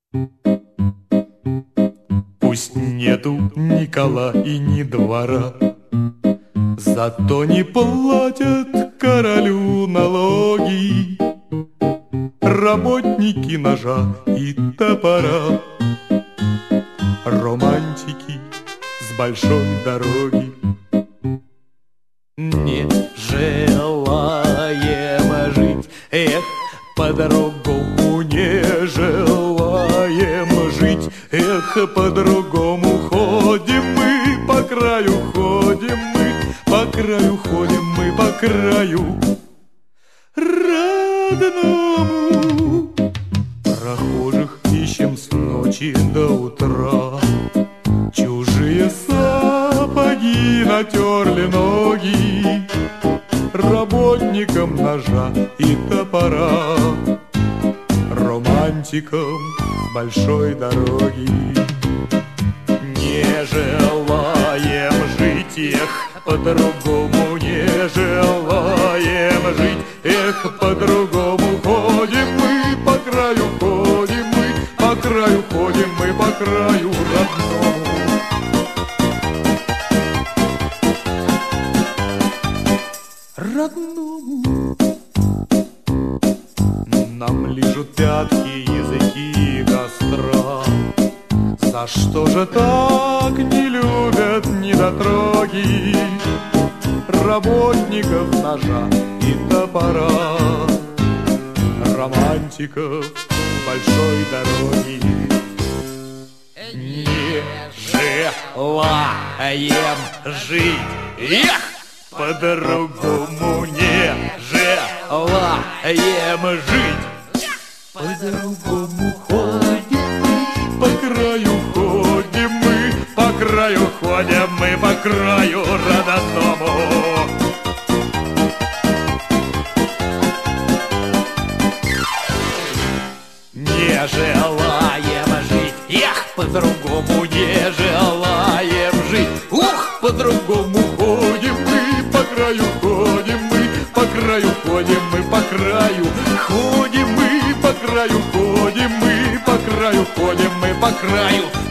Пусть нету ни кола и ни двора, зато не платят королю налоги работники ножа и топора, романтики с большой дороги. Не желаем жить, эх, по-другому не желаем жить, эх, по-другому ходим мы, по краю ходим мы, по краю ходим мы, по краю родному. Прохожих ищем с ночи до утра, чужие сапоги натерли ноги работникам ножа и топора, романтикам с большой дороги. Не желаем жить, эх, по-другому не желаем жить, эх, по-другому ходим мы, по краю ходим мы, по краю ходим мы, по краю родному. Родному. Нам лижут пятки языки костра, за что же так не любят недотроги работников ножа и топора, романтиков большой дороги. Не желаем жить, эх, по-другому не желаем жить, по-другому ходим мы, по краю ходим мы, по краю ходим мы, по краю родному. Не желаем жить, эх, по-другому не желаем жить, ух, по-другому ходим мы, по краю ходим мы, по краю ходим мы, по краю ходим мы, по краю ходим мы, по краю ходим мы, по краю